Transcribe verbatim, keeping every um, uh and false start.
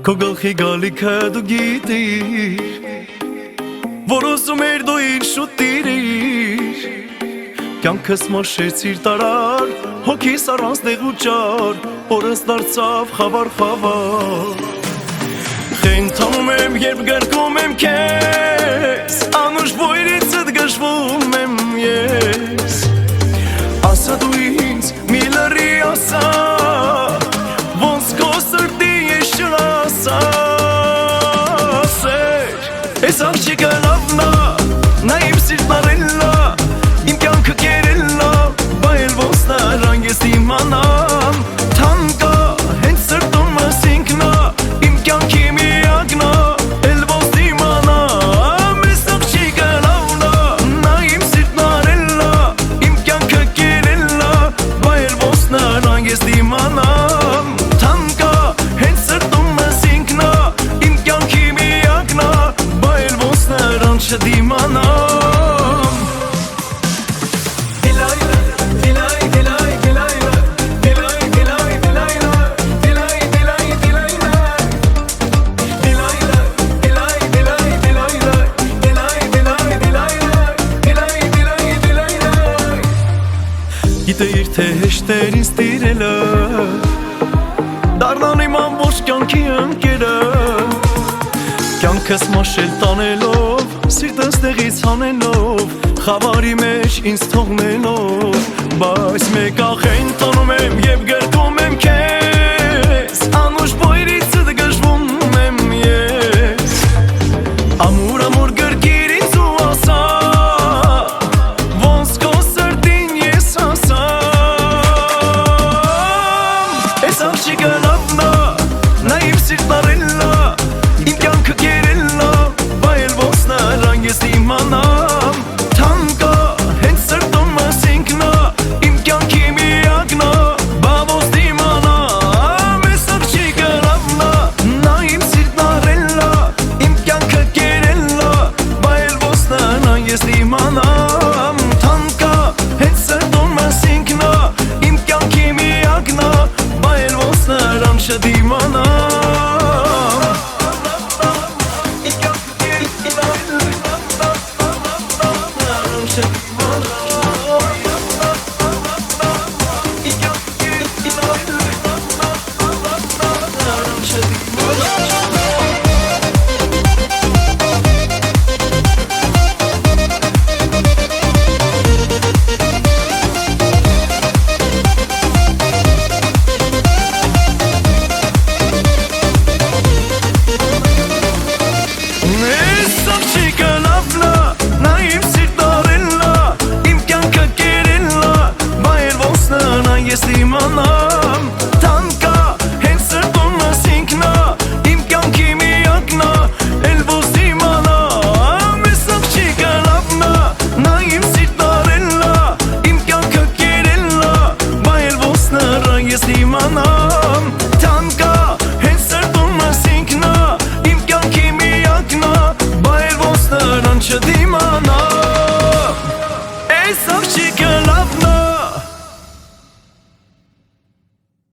Քո գլխի գալիքը դու գիտիր, որ ուզում էր դու իր շուտիրիր, կյանքս մաշեցիր տարար, հոգիս առանց դեղ ու ճար, օրս դարձավ խավար խավար։ Խենթանում եմ, երբ գրկում եմ քեզ, անուշ բույրիցդ գժվում եմ ես, ասա դու ինձ մի լրի ասա, ոնց քո սրտի ես չասեր, ես աղջիկը լավն ա, նա իմ սիրտն արել ա, իմ կյանքը կերել ա, բա էլ ոնց նրան ես իմանամ, թանկ ա, հենց սրտումս ինքն ա, իմ կյանքի միակն ա, էլ ոնց իմանամ, ես աղջիկը լավն ա, նա իմ սիրտն արել ա, իմ կյանքը կերել ա, բա էլ ոնց նրան ես իմանամ, թանկ ա, հենց սրտումս ինքն ա, իմ կյանքի միակն ա, բա էլ ոնց նրան չդիմանամ։ Գիտեիր թե հեշտ էր ինձ տիրելը, դառնան իմ ամբողջ կյանքի ընկերը, կյանքս մաշել տանելով, սիրտս տեղից հանելով, խավարի մեջ ինձ թողնելով, բայց մեկ ախեն տանում եմ և գրկում եմ քեզ, անուշ բույրիցդ գժվում եմ ես, ամուր ամուր գրկիր ինձ ու ասա, ոնց քո սրտին ես աղջիկը լավն ա, նա իմ սիրտն արել ա, իմ կյանքը կերել ա, բա էլ ոնց նրան ես իմանամ, թանկ ա, հենց սրտումս ինքն ա, իմ կյանքի միակն ա, բա ոնց իմանամ, ես աղջիկը լավն ա, նա իմ սիրտն արել ա, իմ կյանքը կերել ա, բա էլ ոնց նրան ես իմանամ, թանկ ա, հենց սրտումս ինքն ա, իմ կյանքի միակն ա, նրան չդիմանամ։ Ես իմանամ, թանկ ա, հենց սրտումս ինքն ա, իմ կյանքի միակն ա, էլ ոնց իմանամ, ես աղջիկը լավն ա, նա իմ սիրտն արել ա, իմ կյանքը կերել ա, բա էլ ոնց նրան ես իմանամ, թանկ ա, հենց սրտումս ինքն ա, իմ կյանքի միակն ա, բա էլ ոնց նրան չդիմանամ, ես աղջիկը լավն ա,